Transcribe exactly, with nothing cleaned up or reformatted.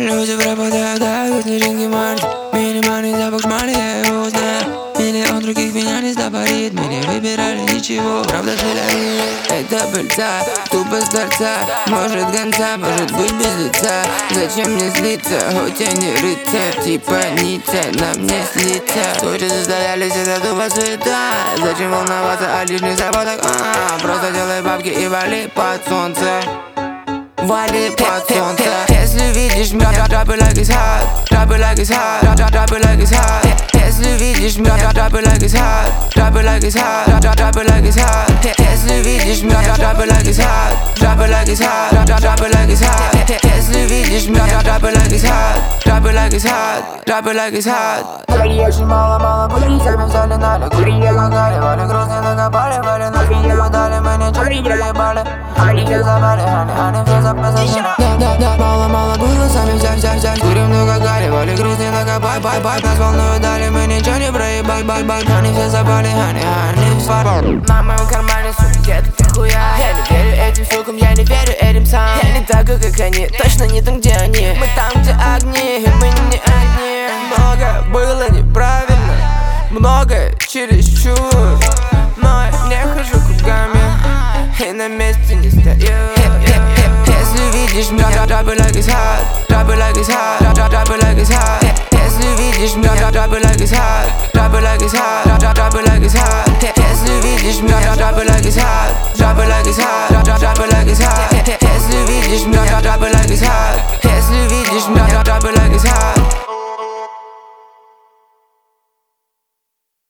Люди пропадают, да, как снежинки март. Минимальный запах шмали, я его узнаю. Миллион других меня не стопорит. Мы не выбирали ничего, правда стреляли. Это пыльца, тупо с торца. Может гонца, может быть без лица. Зачем мне злиться, хоть я не рыцарь. Типа Ницца, на мне слиться. Тучи застоялись, это тупо суета. Зачем волноваться о лишних заботах? А, просто делай бабки и вали под солнце. Вали под солнце. Если видишь меня, drop it like it's hot. Drop it like it's hot. Drop it like it's hot. Если видишь меня, drop it like it's hot. Drop it like it's hot. Drop it like it's hot. Если видишь меня, drop it like it's hot. Drop it like it's hot. Drop it like it's hot. Если видишь меня, drop it like it's hot. Drop it like it's hot. Drop it like it's hot. Курили очень мало-мало, курили, сами взяли нале. Курили, гангали, вали, грустно накопали, вали, нас не дали, мы ничего не проебали. Они все забрали, они, они все записали. Да, да, да, мало-мало было, сами взяли, взяли, взяли. Курим много гали, вали, грустно накопай, бай, бай. Нас волнуют дали, мы ничего не проебали, бай, бай. Они все забрали, они, они все. На моем кармане сумки, это хуя. Я не верю этим сукам, я не верю этим сам. Я не такой, как они, точно не там, где они. Мы там, где огни, и мы не одни. Много было неправильно, много чересчур. Но я не хожу кругами и на месте не стою. Если видишь меня, drop it like it's hot. Drop it like it's hot. Drop it like it's hot. Если видишь меня, drop it like it's hot. Drop it like it's hot. Drop it like it's hot. Если видишь меня, drop it like it's hot. Drop it like it's hot. Drop it like it's hot. Если видишь меня, drop it like it's hot.